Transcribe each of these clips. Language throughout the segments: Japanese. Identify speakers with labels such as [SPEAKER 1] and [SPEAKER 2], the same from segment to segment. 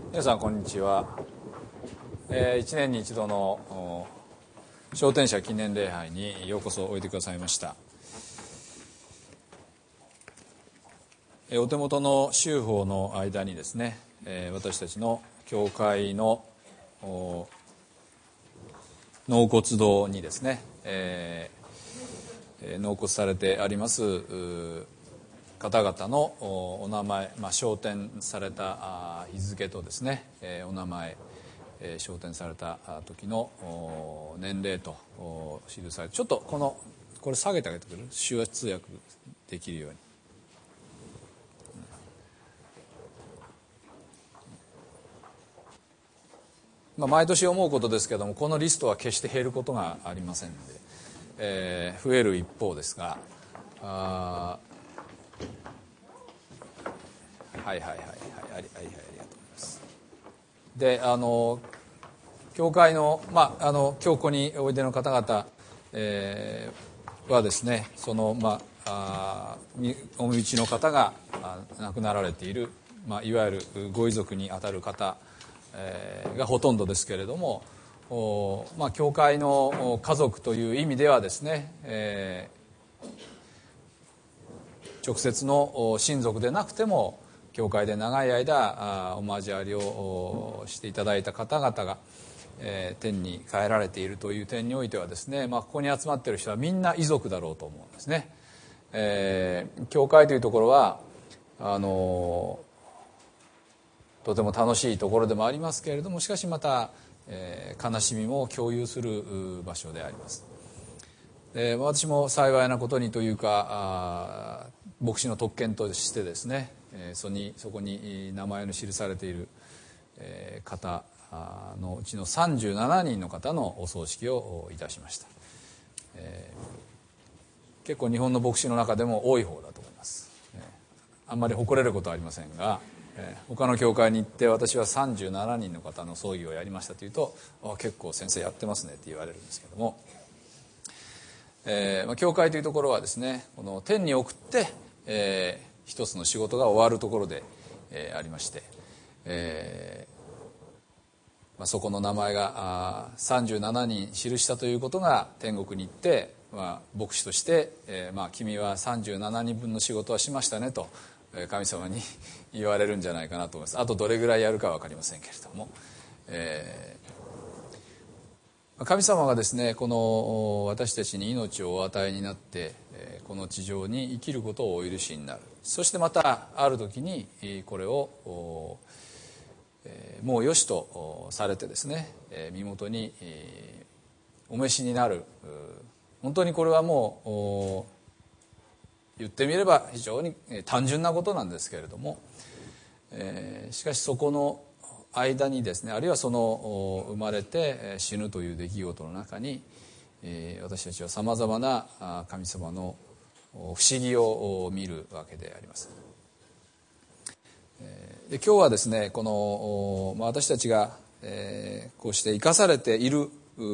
[SPEAKER 1] 皆さんこんにちは。1年に一度の昇天者記念礼拝にようこそおいでくださいました。お手元の宗法の間にですね、私たちの教会の納骨堂にですね、納骨されてあります方々のお名前、昇天された日付とですね、お名前、昇天された時の年齢と記されて、ちょっとこれ下げてあげてくれる？手話通訳できるように。毎年思うことですけども、このリストは決して減ることがありませんので、増える一方ですが、ありがとうございます。で、教会の、今日ここにおいでの方々、はですね、そのお身内の方が亡くなられている、いわゆるご遺族にあたる方、がほとんどですけれども、教会の家族という意味ではですね、直接の親族でなくても教会で長い間お交わりをしていただいた方々が、天に帰られているという点においてはですね、ここに集まっている人はみんな遺族だろうと思うんですね。教会というところはとても楽しいところでもありますけれども、しかしまた、悲しみも共有する場所であります。私も幸いなことにというか、牧師の特権としてですね、そこに名前の記されている方のうちの37人の方のお葬式をいたしました。結構日本の牧師の中でも多い方だと思います。あんまり誇れることはありませんが、他の教会に行って私は37人の方の葬儀をやりましたというと、結構先生やってますねって言われるんですけども、教会というところはですね、この天に送って、一つの仕事が終わるところで、ありまして、そこの名前が37人記したということが天国に行って、牧師として、君は37人分の仕事はしましたねと神様に言われるんじゃないかなと思います。あとどれぐらいやるかは分かりませんけれども、神様がですね、この私たちに命をお与えになって、この地上に生きることをお許しになる。そしてまたある時にこれをもうよしとされてですね、身元にお召しになる。本当にこれはもう言ってみれば非常に単純なことなんですけれども、しかしそこの間にですね、あるいはその生まれて死ぬという出来事の中に、私たちはさまざまな神様の不思議を見るわけであります。で今日はですね、この私たちがこうして生かされている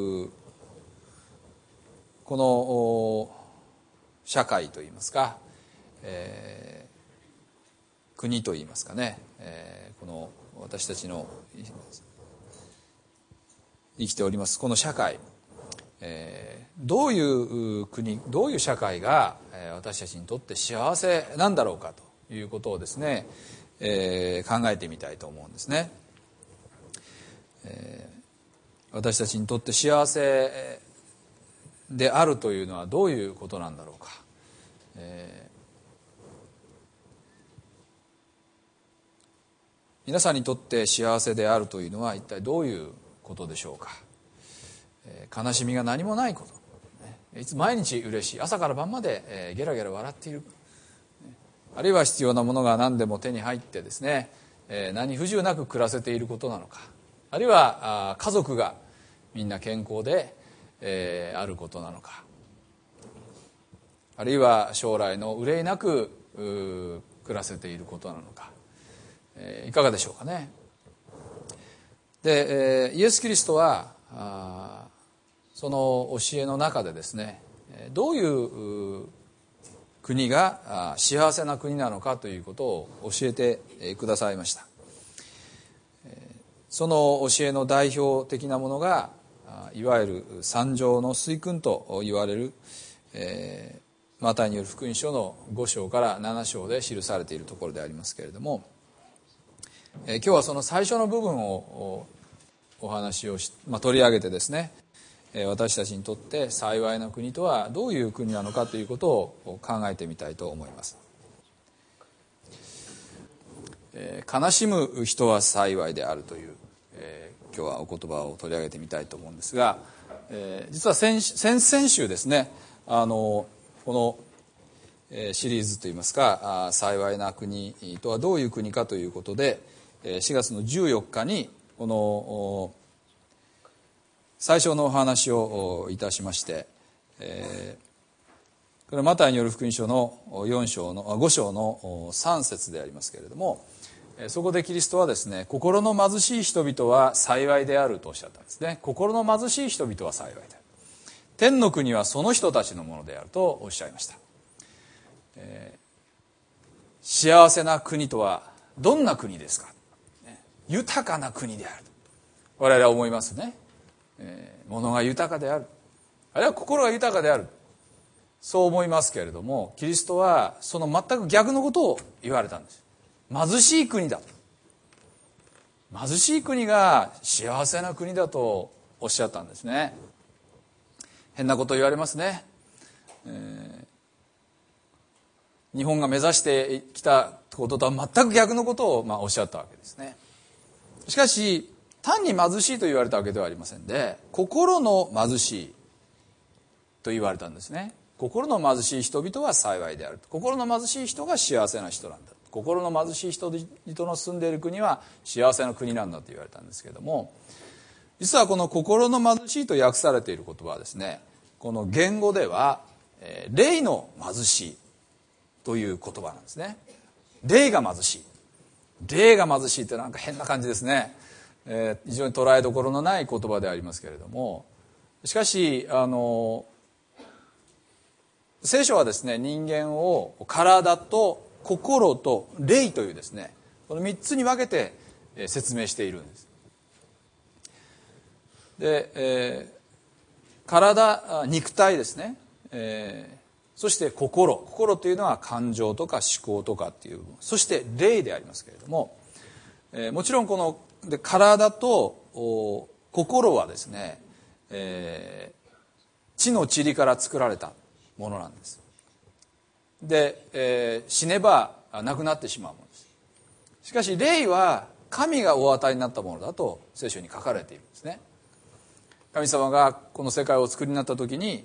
[SPEAKER 1] この社会といいますか、国といいますかね、この私たちの生きておりますこの社会、どういう国、どういう社会が私たちにとって幸せなんだろうかということをですね、考えてみたいと思うんですね。私たちにとって幸せであるというのはどういうことなんだろうか。皆さんにとって幸せであるというのは一体どういうことでしょうか。悲しみが何もないこと、いつ毎日嬉しい、朝から晩までゲラゲラ笑っている、あるいは必要なものが何でも手に入ってですね、何不自由なく暮らせていることなのか、あるいは家族がみんな健康であることなのか、あるいは将来の憂いなく暮らせていることなのか、いかがでしょうかね。で、イエス・キリストはその教えの中でですね、どういう国が幸せな国なのかということを教えてくださいました。 その教えの代表的なものがいわゆる三条の水訓と言われる、マタイによる福音書の5章から7章で記されているところでありますけれども、今日はその最初の部分をお話を取り上げてですね、私たちにとって幸いな国とはどういう国なのかということを考えてみたいと思います。悲しむ人は幸いであるという、今日はお言葉を取り上げてみたいと思うんですが、実は先々週ですね、このシリーズといいますか、幸いな国とはどういう国かということで、4月の14日にこの最初のお話をいたしまして、これはマタイによる福音書の5章の3節でありますけれども、そこでキリストはですね、心の貧しい人々は幸いであるとおっしゃったんですね。心の貧しい人々は幸いである。天の国はその人たちのものであるとおっしゃいました。幸せな国とはどんな国ですか。豊かな国である。我々は思いますね。物が豊かである。あるいは心が豊かである。そう思いますけれども、キリストはその全く逆のことを言われたんです。貧しい国だ。貧しい国が幸せな国だとおっしゃったんですね。変なこと言われますね。日本が目指してきたこととは全く逆のことをおっしゃったわけですね。しかし単に貧しいと言われたわけではありませんで、心の貧しいと言われたんですね。心の貧しい人々は幸いである。心の貧しい人が幸せな人なんだ。心の貧しい人々の住んでいる国は幸せな国なんだと言われたんですけれども、実はこの心の貧しいと訳されている言葉はですね、この言語では霊の貧しいという言葉なんですね。霊が貧しい。霊が貧しいってなんか変な感じですね。非常に捉えどころのない言葉でありますけれども、しかし聖書はですね、人間を体と心と霊というですね、この3つに分けて説明しているんです。で、体、肉体ですね、そして心というのは感情とか思考とかっていう、そして霊でありますけれども、もちろんこの体と心はですね、地の塵から作られたものなんです。で、死ねばなくなってしまうものです。しかし霊は神がお与えになったものだと聖書に書かれているんですね。神様がこの世界をお作りになった時に、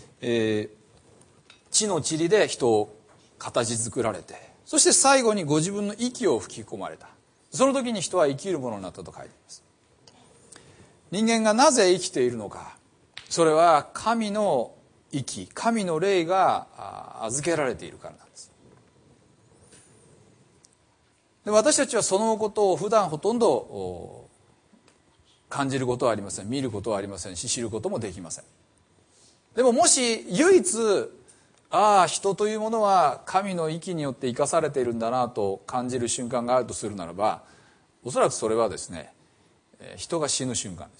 [SPEAKER 1] 地の塵で人を形作られて、そして最後にご自分の息を吹き込まれた。その時に人は生きるものになったと書いています。人間がなぜ生きているのか、それは神の息、神の霊が預けられているからなんです。で、私たちはそのことを普段ほとんど感じることはありません。見ることはありませんし、知ることもできません。でももし唯一、人というものは神の息によって生かされているんだなと感じる瞬間があるとするならば、おそらくそれはですね、人が死ぬ瞬間です。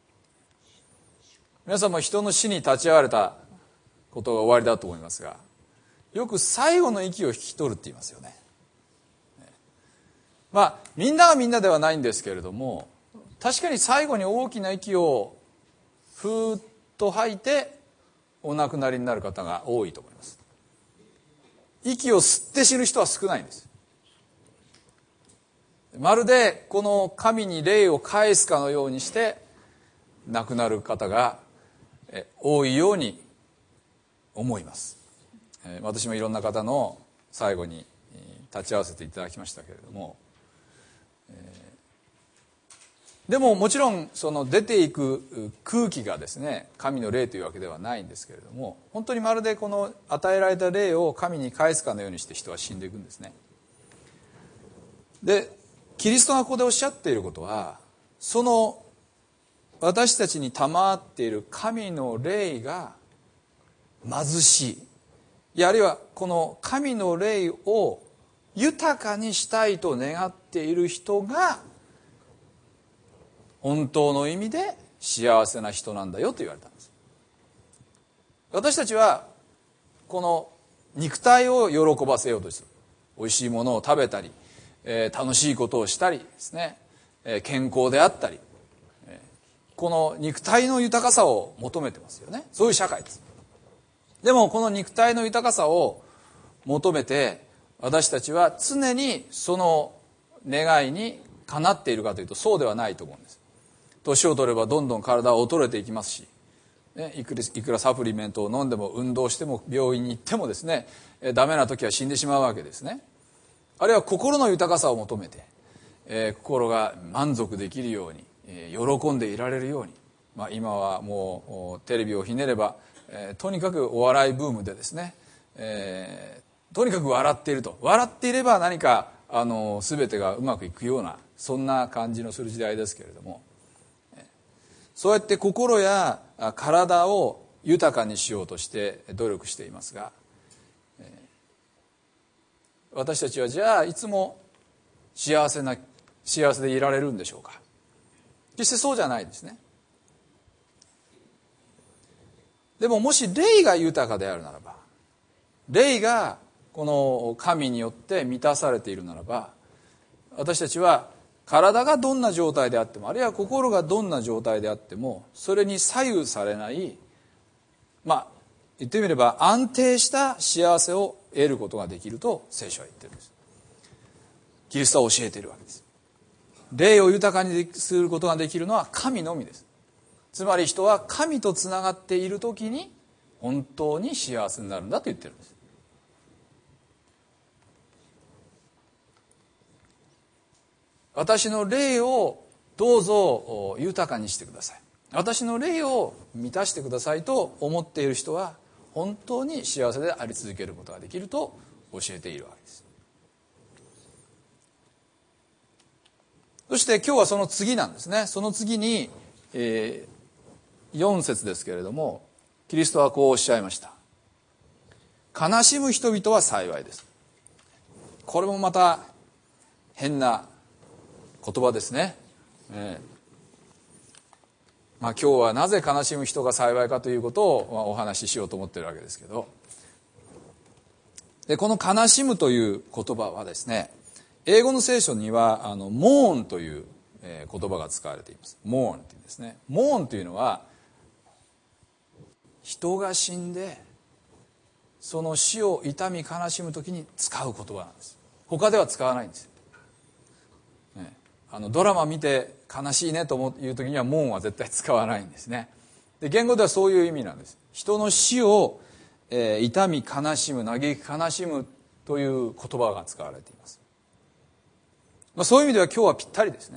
[SPEAKER 1] 皆さんも人の死に立ち会われたことが終わりだと思いますが、よく最後の息を引き取るって言いますよね。みんなはみんなではないんですけれども、確かに最後に大きな息をふーっと吐いてお亡くなりになる方が多いと思います。息を吸って死ぬ人は少ないんです。まるでこの神に霊を返すかのようにして亡くなる方が多いように思います。私もいろんな方の最後に立ち会わせていただきましたけれども、でももちろんその出ていく空気がですね、神の霊というわけではないんですけれども、本当にまるでこの与えられた霊を神に返すかのようにして人は死んでいくんですね。で、キリストがここでおっしゃっていることは、その私たちに賜っている神の霊が貧しい、あるいはこの神の霊を豊かにしたいと願っている人が本当の意味で幸せな人なんだよと言われたんです。私たちはこの肉体を喜ばせようとする、おいしいものを食べたり、楽しいことをしたりですね、健康であったり、この肉体の豊かさを求めてますよね。そういう社会です。でもこの肉体の豊かさを求めて私たちは常にその願いにかなっているかというとそうではないと思うんです。年を取ればどんどん体は衰えていきますし、いくらサプリメントを飲んでも運動しても病院に行ってもですね、ダメな時は死んでしまうわけですね。あるいは心の豊かさを求めて、心が満足できるように、喜んでいられるように、今はもうテレビをひねれば、とにかくお笑いブームでですね、とにかく笑っていると、笑っていれば何か全てがうまくいくような、そんな感じのする時代ですけれども、そうやって心や体を豊かにしようとして努力していますが、私たちはじゃあいつも幸せでいられるんでしょうか。決してそうじゃないですね。でももし霊が豊かであるならば、霊がこの神によって満たされているならば、私たちは体がどんな状態であっても、あるいは心がどんな状態であっても、それに左右されない、言ってみれば安定した幸せを得ることができると聖書は言ってるんです。キリストは教えているわけです。霊を豊かにすることができるのは神のみです。つまり人は神とつながっているときに本当に幸せになるんだと言ってるんです。私の霊をどうぞ豊かにしてください、私の霊を満たしてくださいと思っている人は本当に幸せであり続けることができると教えているわけです。そして今日はその次なんですね。その次に、4節ですけれども、キリストはこうおっしゃいました。悲しむ人々は幸いです。これもまた変な言葉ですね。今日はなぜ悲しむ人が幸いかということをお話ししようと思っているわけですけど、でこの悲しむという言葉はですね、英語の聖書にはモーンという言葉が使われています。モーンというんですね。モーンというのは人が死んでその死を痛み悲しむときに使う言葉なんです。他では使わないんですよ。ドラマ見て悲しいねという時にはモーンは絶対使わないんですね。で言語ではそういう意味なんです。人の死を、痛み悲しむ、嘆き悲しむという言葉が使われています。そういう意味では今日はぴったりですね。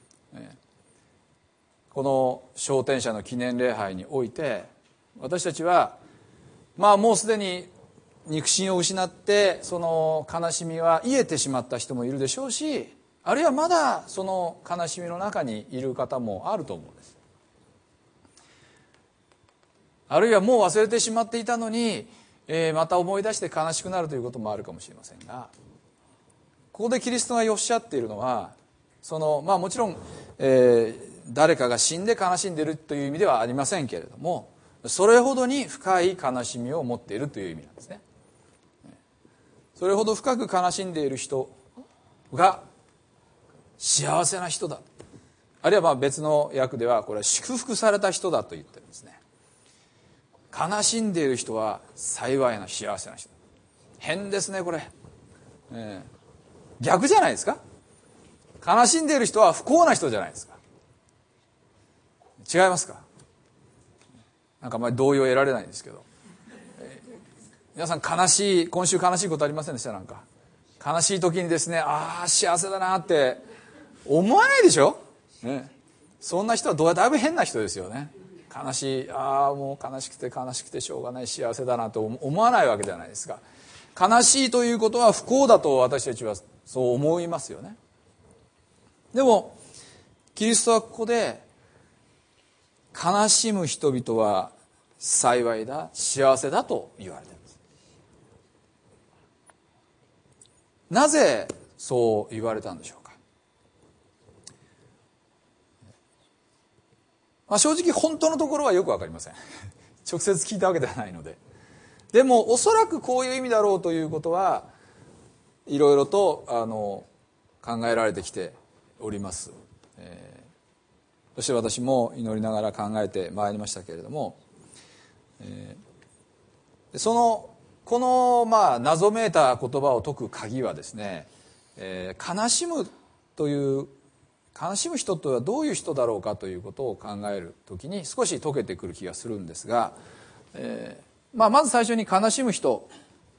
[SPEAKER 1] この昇天者の記念礼拝において私たちはもうすでに肉親を失ってその悲しみは癒えてしまった人もいるでしょうし、あるいはまだその悲しみの中にいる方もあると思うんです。あるいはもう忘れてしまっていたのに、また思い出して悲しくなるということもあるかもしれませんが、ここでキリストがおっしゃっているのはもちろん、誰かが死んで悲しんでいるという意味ではありませんけれども、それほどに深い悲しみを持っているという意味なんですね。それほど深く悲しんでいる人が幸せな人だ、あるいは別の訳ではこれは祝福された人だと言ってるんですね。悲しんでいる人は幸いな幸せな人。変ですねこれ、逆じゃないですか。悲しんでいる人は不幸な人じゃないですか。違いますか。なんかあまり同意を得られないんですけど、皆さん今週悲しいことありませんでした？なんか悲しい時にですね、幸せだなって思わないでしょ、そんな人はだいぶ変な人ですよね。悲しい、もう悲しくてしょうがない幸せだなと思わないわけじゃないですか。悲しいということは不幸だと私たちはそう思いますよね。でもキリストはここで悲しむ人々は幸いだ、幸せだと言われています。なぜそう言われたんでしょうか。 正直本当のところはよくわかりません直接聞いたわけではないので。でもおそらくこういう意味だろうということはいろいろと考えられてきております。そして私も祈りながら考えてまいりましたけれども、この謎めいた言葉を解く鍵はですね、悲しむ人とはどういう人だろうかということを考えるときに少し解けてくる気がするんですが、まず最初に悲しむ人、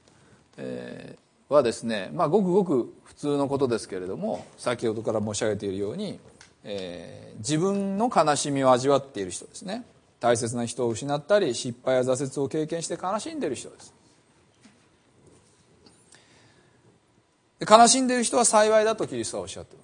[SPEAKER 1] はですね、ごくごく普通のことですけれども、先ほどから申し上げているように、自分の悲しみを味わっている人ですね。大切な人を失ったり失敗や挫折を経験して悲しんでいる人です。悲しんでいる人は幸いだとキリストはおっしゃっています。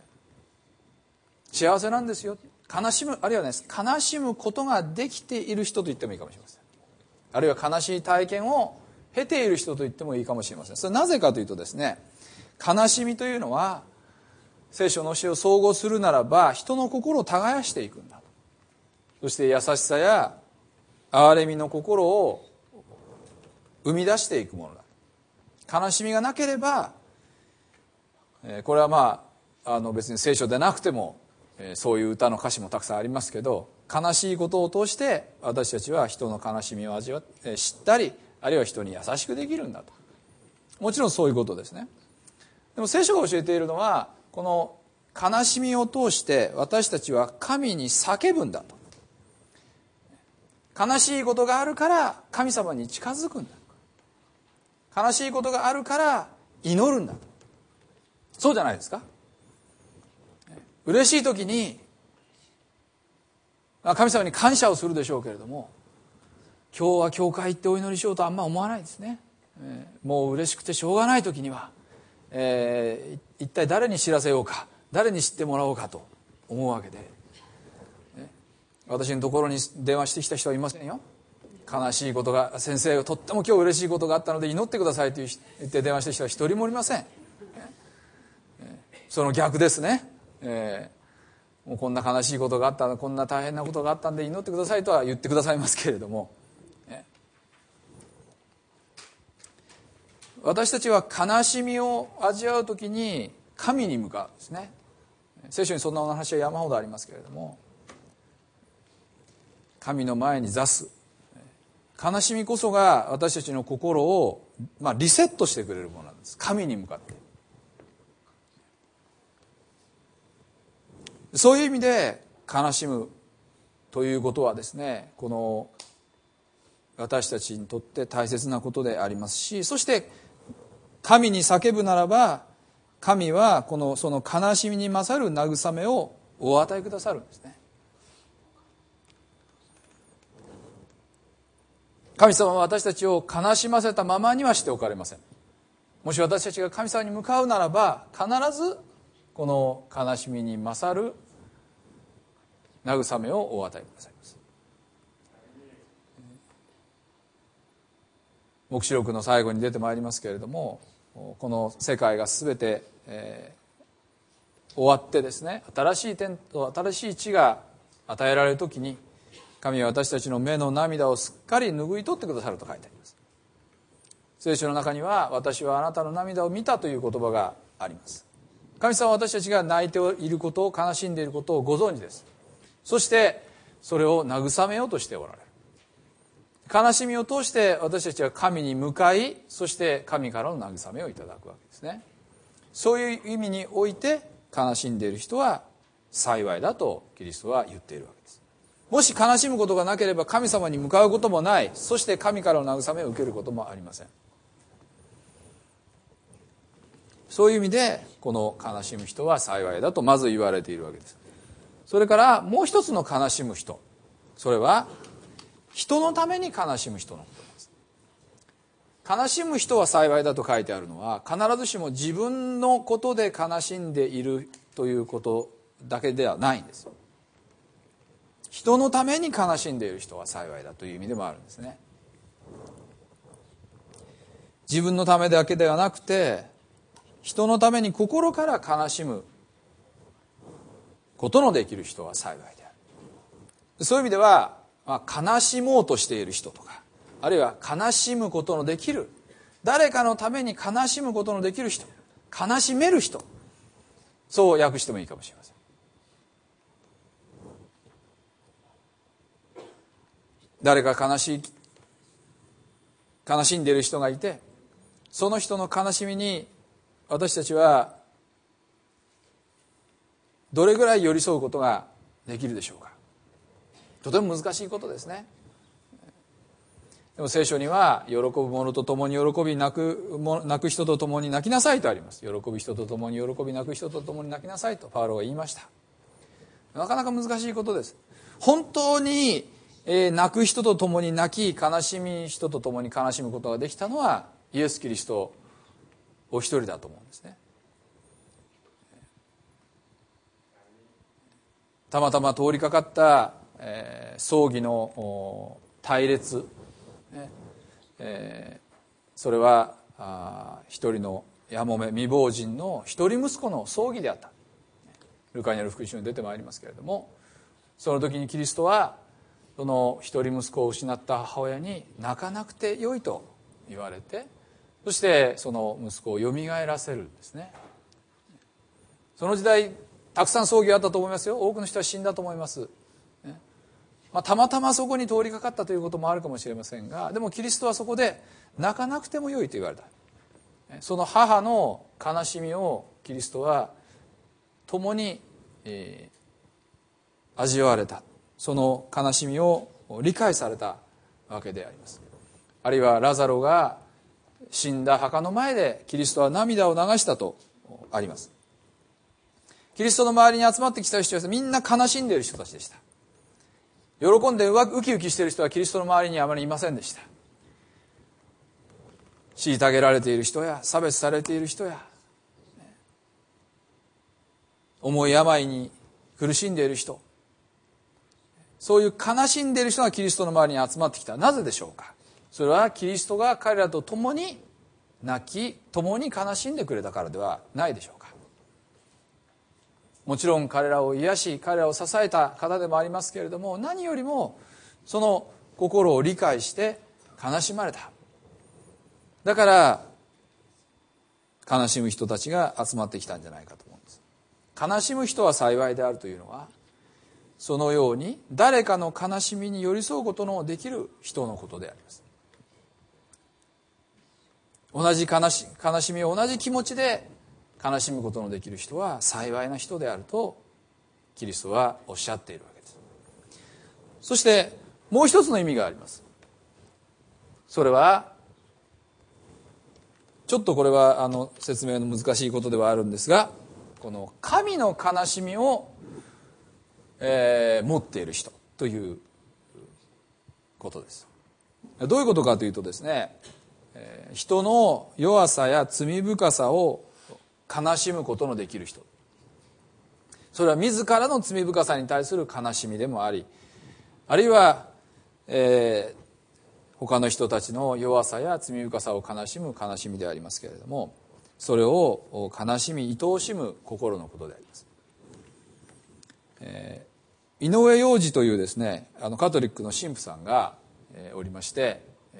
[SPEAKER 1] 幸せなんですよ。悲しむ、あるいはね、悲しむことができている人と言ってもいいかもしれません。あるいは悲しい体験を経ている人と言ってもいいかもしれません。それはなぜかというとですね、悲しみというのは聖書の教えを総合するならば人の心を耕していくんだと。そして優しさや憐れみの心を生み出していくものだ。悲しみがなければ、これは別に聖書でなくてもそういう歌の歌詞もたくさんありますけど、悲しいことを通して私たちは人の悲しみを味わって知ったり、あるいは人に優しくできるんだと。もちろんそういうことですね。でも聖書が教えているのは、この悲しみを通して私たちは神に叫ぶんだと。悲しいことがあるから神様に近づくんだ。悲しいことがあるから祈るんだと。そうじゃないですか。嬉しい時に神様に感謝をするでしょうけれども、今日は教会行ってお祈りしようとあんま思わないですね。もう嬉しくてしょうがない時には、一体誰に知らせようか、誰に知ってもらおうかと思うわけで、私のところに電話してきた人はいませんよ。悲しいことが、先生とっても今日嬉しいことがあったので祈ってくださいと言って電話してきた人は一人もおりません。その逆ですね。もうこんな悲しいことがあった、こんな大変なことがあったんで祈ってくださいとは言ってくださいますけれども、私たちは悲しみを味わうときに神に向かうんですね。聖書にそんなお話は山ほどありますけれども、神の前に座す悲しみこそが私たちの心を、リセットしてくれるものなんです。神に向かって。そういう意味で悲しむということはですね、この私たちにとって大切なことでありますし、そして神に叫ぶならば神はその悲しみに勝る慰めをお与えくださるんですね。神様は私たちを悲しませたままにはしておかれません。もし私たちが神様に向かうならば必ずこの悲しみに勝る慰めをお与えくださいます。黙示録の最後に出てまいりますけれども、この世界が全て、終わってですね、新しい天と新しい地が与えられるときに神は私たちの目の涙をすっかり拭い取ってくださると書いてあります。聖書の中には私はあなたの涙を見たという言葉があります。神様は私たちが泣いていることを、悲しんでいることをご存知です。そしてそれを慰めようとしておられる。悲しみを通して私たちは神に向かい、そして神からの慰めをいただくわけですね。そういう意味において悲しんでいる人は幸いだとキリストは言っているわけです。もし悲しむことがなければ神様に向かうこともない、そして神からの慰めを受けることもありません。そういう意味でこの悲しむ人は幸いだとまず言われているわけです。それからもう一つの悲しむ人、それは人のために悲しむ人のことです。悲しむ人は幸いだと書いてあるのは、必ずしも自分のことで悲しんでいるということだけではないんです。人のために悲しんでいる人は幸いだという意味でもあるんですね。自分のためだけではなくて、人のために心から悲しむことのできる人は幸いである。 そういう意味では、悲しもうとしている人とか、あるいは悲しむことのできる、誰かのために悲しむことのできる人、悲しめる人、そう訳してもいいかもしれません。誰か悲しんでいる人がいて、その人の悲しみに私たちはどれぐらい寄り添うことができるでしょうか。とても難しいことですね。でも聖書には、喜ぶ者と共に喜び、泣く人と共に泣きなさいとあります。喜ぶ人と共に喜び、泣く人と共に泣きなさいとパウロが言いました。なかなか難しいことです。本当に泣く人と共に泣き、悲しみ人と共に悲しむことができたのはイエス・キリストお一人だと思うんですね。たまたま通りかかった、葬儀の隊列、それは一人のやもめ未亡人の一人息子の葬儀であった。ルカによる福音書に出てまいりますけれども、その時にキリストはその一人息子を失った母親に泣かなくてよいと言われて、そしてその息子をよみがえらせるんですね。その時代たくさん葬儀があったと思いますよ。多くの人は死んだと思います、たまたまそこに通りかかったということもあるかもしれませんが、でもキリストはそこで泣かなくてもよいと言われた。その母の悲しみをキリストは共に、味わわれた。その悲しみを理解されたわけであります。あるいはラザロが死んだ墓の前でキリストは涙を流したとあります。キリストの周りに集まってきた人はみんな悲しんでいる人たちでした。喜んでウキウキしている人はキリストの周りにあまりいませんでした。虐げられている人や差別されている人や重い病に苦しんでいる人、そういう悲しんでいる人がキリストの周りに集まってきた。なぜでしょうか。それはキリストが彼らと共に泣き、共に悲しんでくれたからではないでしょうか。もちろん彼らを癒し、彼らを支えた方でもありますけれども、何よりもその心を理解して悲しまれた。だから悲しむ人たちが集まってきたんじゃないかと思うんです。悲しむ人は幸いであるというのは、そのように誰かの悲しみに寄り添うことのできる人のことであります。同じ悲しみを同じ気持ちで悲しむことのできる人は幸いな人であるとキリストはおっしゃっているわけです。そしてもう一つの意味があります。それはちょっとこれは説明の難しいことではあるんですが、この神の悲しみを、持っている人ということです。どういうことかというとですね、人の弱さや罪深さを悲しむことのできる人、それは自らの罪深さに対する悲しみでもあり、あるいは、他の人たちの弱さや罪深さを悲しむ悲しみでありますけれども、それを悲しみ愛おしむ心のことであります。井上洋二というですね、カトリックの神父さんが、おりまして、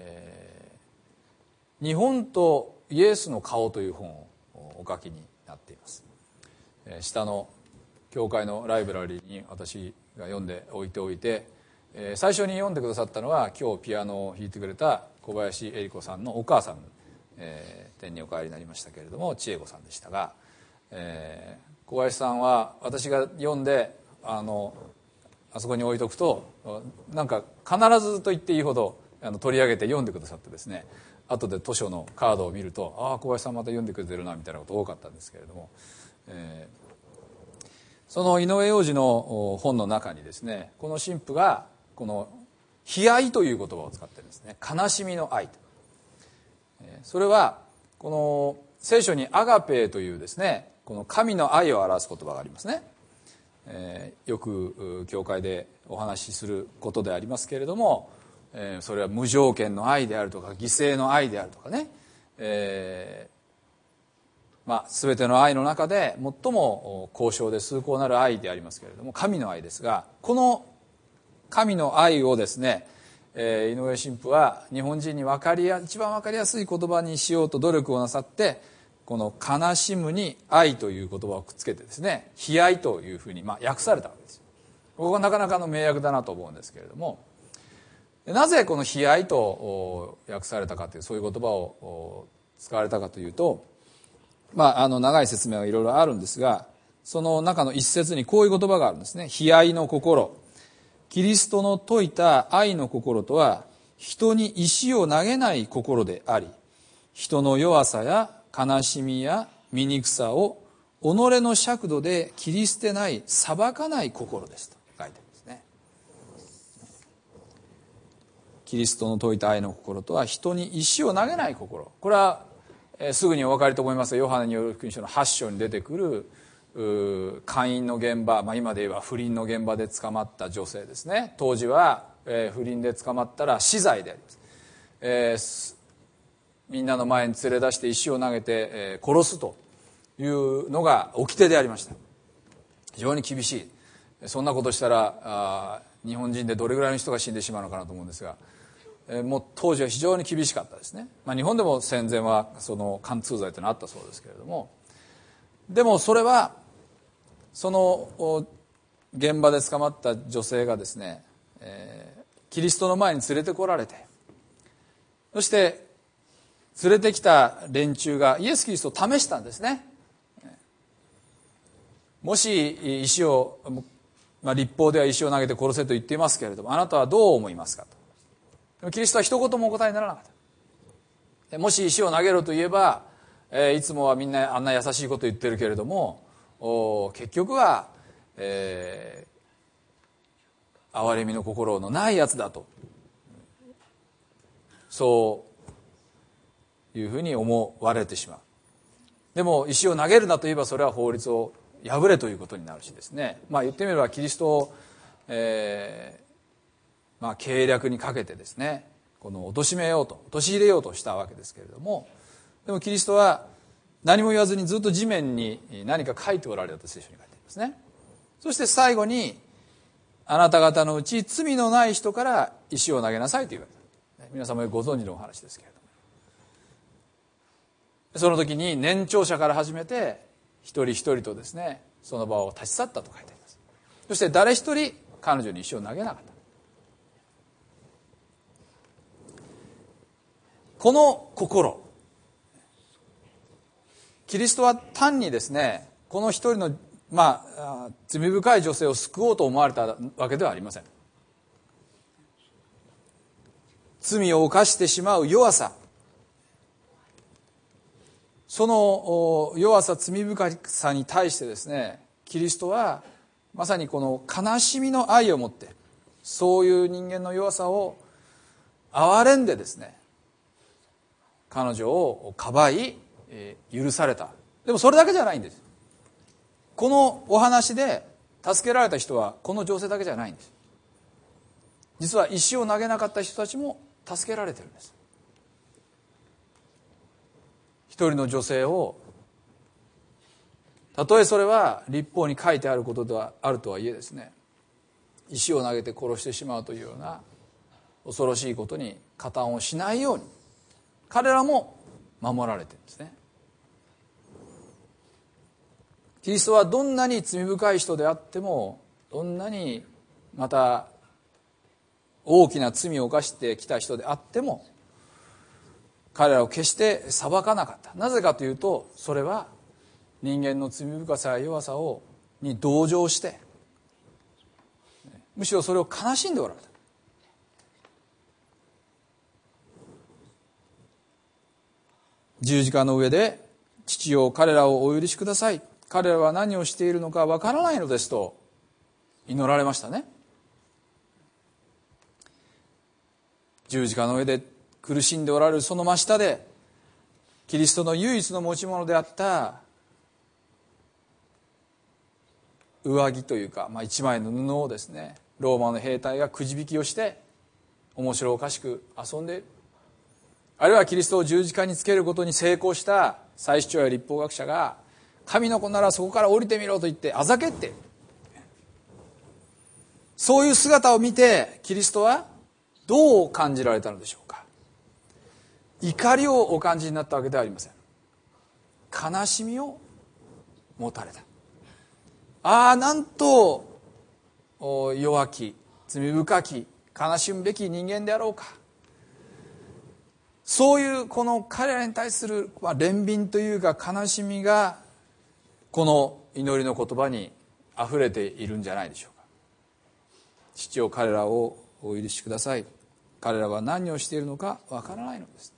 [SPEAKER 1] 日本とイエスの顔という本をお書きになっています。下の教会のライブラリーに私が読んで置いておいて、最初に読んでくださったのは今日ピアノを弾いてくれた小林恵理子さんのお母さん、天にお帰りになりましたけれども千恵子さんでしたが、小林さんは私が読んであそこに置いとくとなんか必ずと言っていいほど取り上げて読んでくださってですね、後で図書のカードを見ると、小林さんまた読んでくれてるなみたいなこと多かったんですけれども、その井上洋二の本の中にですね、この神父がこの悲哀という言葉を使ってるんですね。悲しみの愛と、それはこの聖書にアガペというですね、この神の愛を表す言葉がありますね。よく教会でお話しすることでありますけれども、それは無条件の愛であるとか犠牲の愛であるとかね、全ての愛の中で最も高尚で崇高なる愛でありますけれども、神の愛ですが、この神の愛をですね、井上神父は日本人に一番分かりやすい言葉にしようと努力をなさって、この悲しむに愛という言葉をくっつけてですね、悲哀というふうに訳されたわけです。ここがなかなかの名訳だなと思うんですけれども、なぜこの悲哀と訳されたかという、そういう言葉を使われたかというと、長い説明はいろいろあるんですが、その中の一節にこういう言葉があるんですね。悲哀の心、キリストの説いた愛の心とは、人に石を投げない心であり、人の弱さや悲しみや醜さを己の尺度で切り捨てない裁かない心ですと書いてあるんですね。キリストの説いた愛の心とは、人に石を投げない心。これはすぐにお分かりと思いますが、ヨハネによる福音書の8章に出てくる姦淫の現場、今で言えば不倫の現場で捕まった女性ですね。当時は不倫で捕まったら死罪であります。みんなの前に連れ出して石を投げて殺すというのが掟でありました。非常に厳しい。そんなことしたら日本人でどれぐらいの人が死んでしまうのかなと思うんですが、もう当時は非常に厳しかったですね。日本でも戦前はその貫通罪というのがあったそうですけれども、でもそれはその現場で捕まった女性がですね、キリストの前に連れてこられて、そして連れてきた連中がイエス・キリストを試したんですね。もし石を、律法では石を投げて殺せと言っていますけれども、あなたはどう思いますかと。でもキリストは一言もお答えにならなかった。もし石を投げろと言えば、いつもはみんなあんな優しいこと言ってるけれども、結局は、憐れみの心のないやつだと、そういうふうに思われてしまう。でも石を投げるなと言えば、それは法律を破れということになるしですね、言ってみればキリストを、計略にかけてですね、この陥れようとしたわけですけれども、でもキリストは何も言わずにずっと地面に何か書いておられたと聖書に書いてありますね。そして最後に、あなた方のうち罪のない人から石を投げなさいと言われた。皆様よくご存知のお話ですけれども、その時に年長者から始めて一人一人とですね、その場を立ち去ったと書いてあります。そして誰一人彼女に石を投げなかった。この心、キリストは単にですね、この一人の罪深い女性を救おうと思われたわけではありません。罪を犯してしまう弱さ、その弱さ、罪深さに対してですね、キリストはまさにこの悲しみの愛を持って、そういう人間の弱さを憐れんでですね、彼女をかばい許された。でもそれだけじゃないんです。このお話で助けられた人はこの女性だけじゃないんです。実は石を投げなかった人たちも助けられてるんです。一人の女性を、たとえそれは律法に書いてあることではあるとはいえですね、石を投げて殺してしまうというような恐ろしいことに加担をしないように彼らも守られてるんですね。キリストはどんなに罪深い人であっても、どんなにまた大きな罪を犯してきた人であっても、彼らを決して裁かなかった。なぜかというと、それは人間の罪深さや弱さに同情して、むしろそれを悲しんでおられた。十字架の上で、父よ、彼らをお許しください。彼らは何をしているのかわからないのですと祈られましたね。十字架の上で苦しんでおられるその真下で、キリストの唯一の持ち物であった上着というか、一枚の布をですね、ローマの兵隊がくじ引きをして面白おかしく遊んでいる。あるいはキリストを十字架につけることに成功した祭司長や律法学者が、神の子ならそこから降りてみろと言ってあざけって、 そういう姿を見てキリストはどう感じられたのでしょうか。怒りをお感じになったわけではありません。悲しみを持たれた。なんと弱き罪深き悲しむべき人間であろうか。そういうこの彼らに対する憐憫というか悲しみがこの祈りの言葉にあふれているんじゃないでしょうか。父よ、彼らをお許しください。彼らは何をしているのかわからないのです。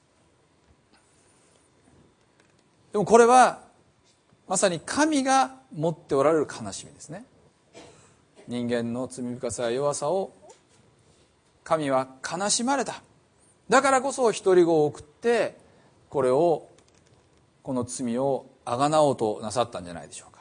[SPEAKER 1] でもこれはまさに神が持っておられる悲しみですね。人間の罪深さや弱さを神は悲しまれた。だからこそ一人子を送ってこの罪をあがなおうとなさったんじゃないでしょうか。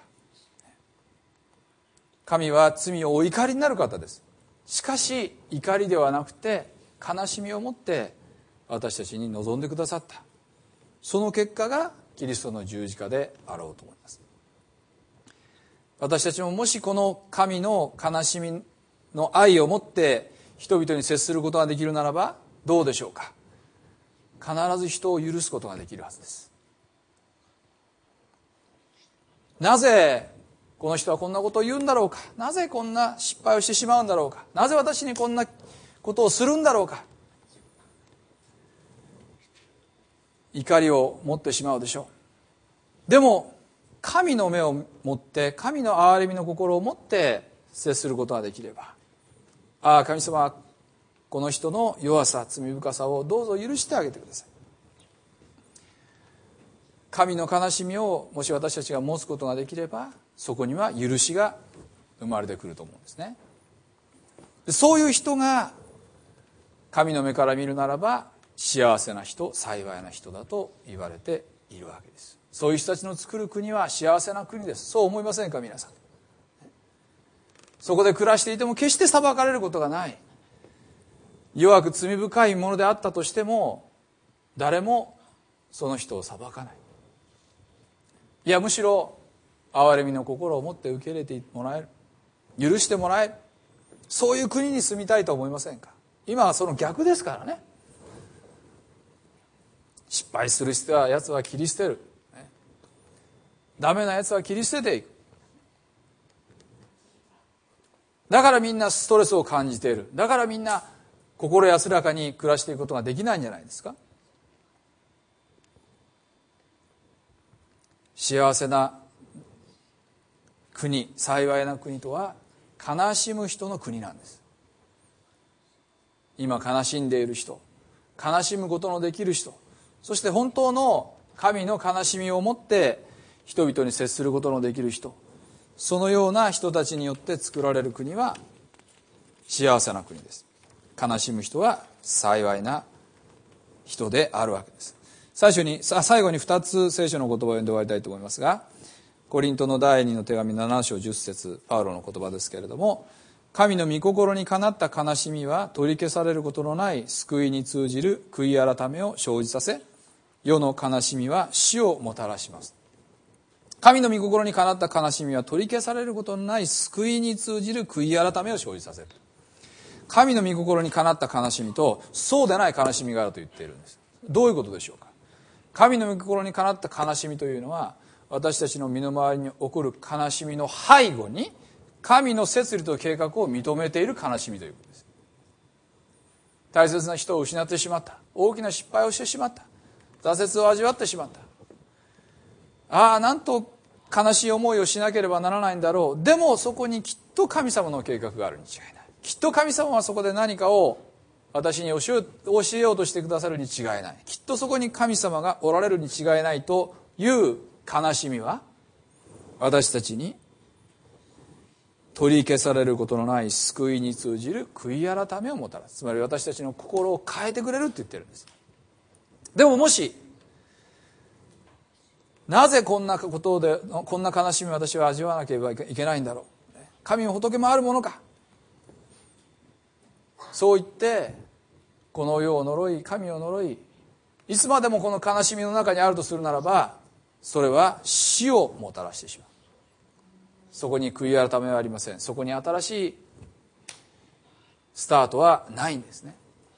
[SPEAKER 1] 神は罪をお怒りになる方です。しかし怒りではなくて悲しみを持って私たちに望んでくださった。その結果がキリストの十字架であろうと思います。私たちももしこの神の悲しみの愛を持って人々に接することができるならばどうでしょうか。必ず人を許すことができるはずです。なぜこの人はこんなことを言うんだろうか。なぜこんな失敗をしてしまうんだろうか。なぜ私にこんなことをするんだろうか。怒りを持ってしまうでしょう。でも神の目を持って神の憐れみの心を持って接することができれば、神様はこの人の弱さ罪深さをどうぞ許してあげてください。神の悲しみをもし私たちが持つことができればそこには許しが生まれてくると思うんですね。そういう人が神の目から見るならば幸せな人幸いな人だと言われているわけです。そういう人たちの作る国は幸せな国です。そう思いませんか皆さん。そこで暮らしていても決して裁かれることがない。弱く罪深いものであったとしても誰もその人を裁かない。いやむしろ憐れみの心を持って受け入れてもらえる、許してもらえる、そういう国に住みたいと思いませんか。今はその逆ですからね。失敗する人はやつは切り捨てる、ダメなやつは切り捨てていく。だからみんなストレスを感じている。だからみんな心安らかに暮らしていくことができないんじゃないですか。幸せな国、幸いな国とは悲しむ人の国なんです。今悲しんでいる人、悲しむことのできる人、そして本当の神の悲しみを持って人々に接することのできる人、そのような人たちによって作られる国は幸せな国です。悲しむ人は幸いな人であるわけです。最後に2つ聖書の言葉を読んで終わりたいと思いますが、コリントの第2の手紙7章10節パウロの言葉ですけれども、神の御心にかなった悲しみは取り消されることのない救いに通じる悔い改めを生じさせ、世の悲しみは死をもたらします。神の御心にかなった悲しみは取り消されることのない救いに通じる悔い改めを生じさせる。神の御心にかなった悲しみとそうでない悲しみがあると言っているんです。どういうことでしょうか。神の御心にかなった悲しみというのは、私たちの身の回りに起こる悲しみの背後に神の摂理と計画を認めている悲しみということです。大切な人を失ってしまった、大きな失敗をしてしまった、挫折を味わってしまった、なんと悲しい思いをしなければならないんだろう。でもそこにきっと神様の計画があるに違いない。きっと神様はそこで何かを私に教えようとしてくださるに違いない。きっとそこに神様がおられるに違いないという悲しみは、私たちに取り消されることのない救いに通じる悔い改めをもたらす。つまり私たちの心を変えてくれるって言ってるんです。でももしなぜこんなことでこんな悲しみを私は味わわなければいけないんだろう、神も仏もあるものか、そう言ってこの世を呪い神を呪い、いつまでもこの悲しみの中にあるとするならば、それは死をもたらしてしまう。そこに悔い改めはありません。そこに新しいスタートはないんですね。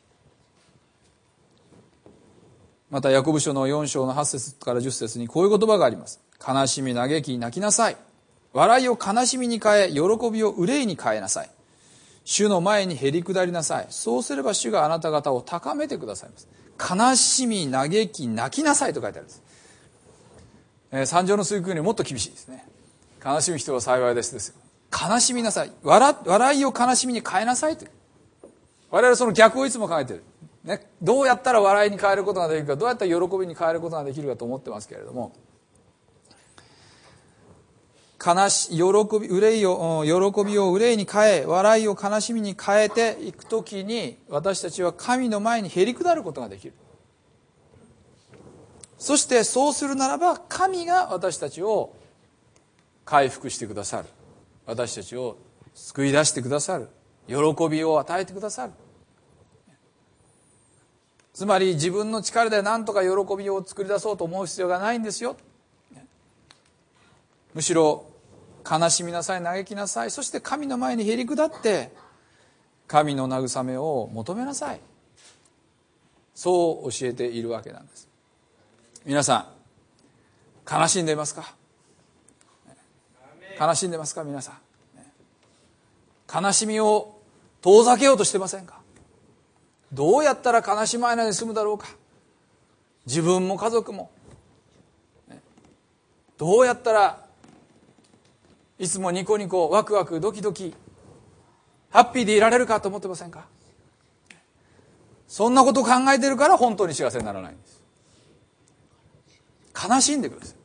[SPEAKER 1] またヤコブ書の4章の8節から10節にこういう言葉があります。悲しみ嘆き泣きなさい。笑いを悲しみに変え、喜びを憂いに変えなさい。主の前にへり下りなさい。そうすれば主があなた方を高めてくださいます。悲しみ嘆き泣きなさいと書いてあるんです。三条の水訓よりもっと厳しいですね。悲しむ人は幸いですですよ。悲しみなさい。笑いを悲しみに変えなさいと。我々はその逆をいつも考えている、ね、どうやったら笑いに変えることができるか、どうやったら喜びに変えることができるかと思ってますけれども、喜びを憂いに変え、笑いを悲しみに変えていくときに、私たちは神の前にへり下ることができる。そしてそうするならば、神が私たちを回復してくださる。私たちを救い出してくださる。喜びを与えてくださる。つまり自分の力で何とか喜びを作り出そうと思う必要がないんですよ。むしろ悲しみなさい、嘆きなさい、そして神の前にへり下って神の慰めを求めなさい。そう教えているわけなんです。皆さん、悲しんでいますか？悲しんでますか？皆さん、悲しみを遠ざけようとしてませんか？どうやったら悲しまないで済むだろうか。自分も家族もどうやったらいつもニコニコワクワクドキドキハッピーでいられるかと思ってませんか？そんなことを考えているから本当に幸せにならないんです。悲しんでくださ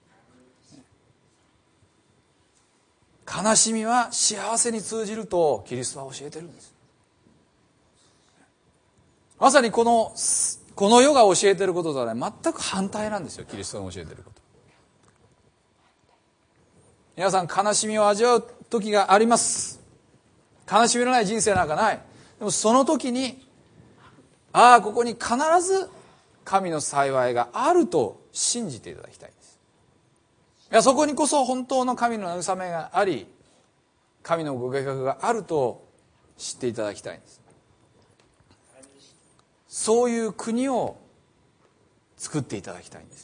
[SPEAKER 1] い。悲しみは幸せに通じるとキリストは教えてるんです。まさにこの世が教えていることとはね、全く反対なんですよ。キリストが教えていること。皆さん、悲しみを味わう時があります。悲しみのない人生なんかない。でもその時に、ここに必ず神の幸いがあると信じていただきたいんです。いや、そこにこそ本当の神の慰めがあり、神のご計画があると知っていただきたいんです。そういう国を作っていただきたいんです。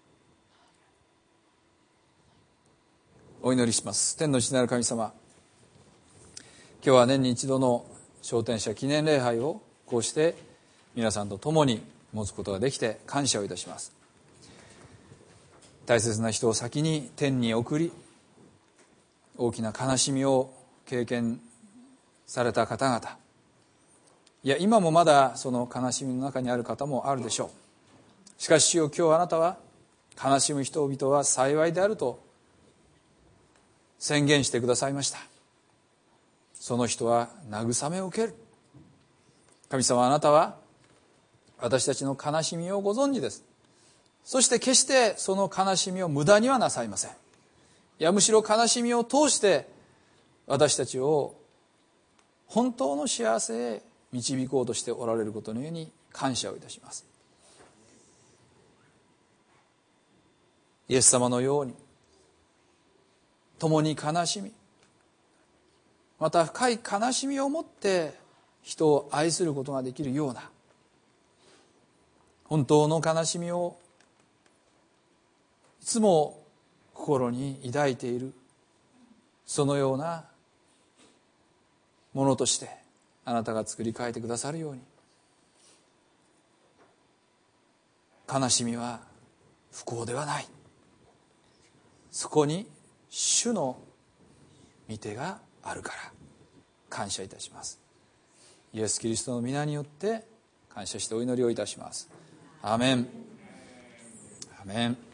[SPEAKER 1] お祈りします。天の父なる神様、今日は年に一度の昇天者記念礼拝をこうして皆さんと共に持つことができて感謝をいたします。大切な人を先に天に送り、大きな悲しみを経験された方々、いや今もまだその悲しみの中にある方もあるでしょう。しかし主よ、今日あなたは悲しむ人々は幸いであると宣言してくださいました。その人は慰めを受ける。神様、あなたは私たちの悲しみをご存知です。そして決してその悲しみを無駄にはなさいません。いやむしろ悲しみを通して私たちを本当の幸せへ導こうとしておられることのように感謝をいたします。イエス様のように共に悲しみ、また深い悲しみを持って人を愛することができるような、本当の悲しみをいつも心に抱いている、そのようなものとしてあなたが作り変えてくださるように。悲しみは不幸ではない。そこに主の御手があるから感謝いたします。イエス・キリストの皆によって感謝してお祈りをいたします。アーメン。アーメン。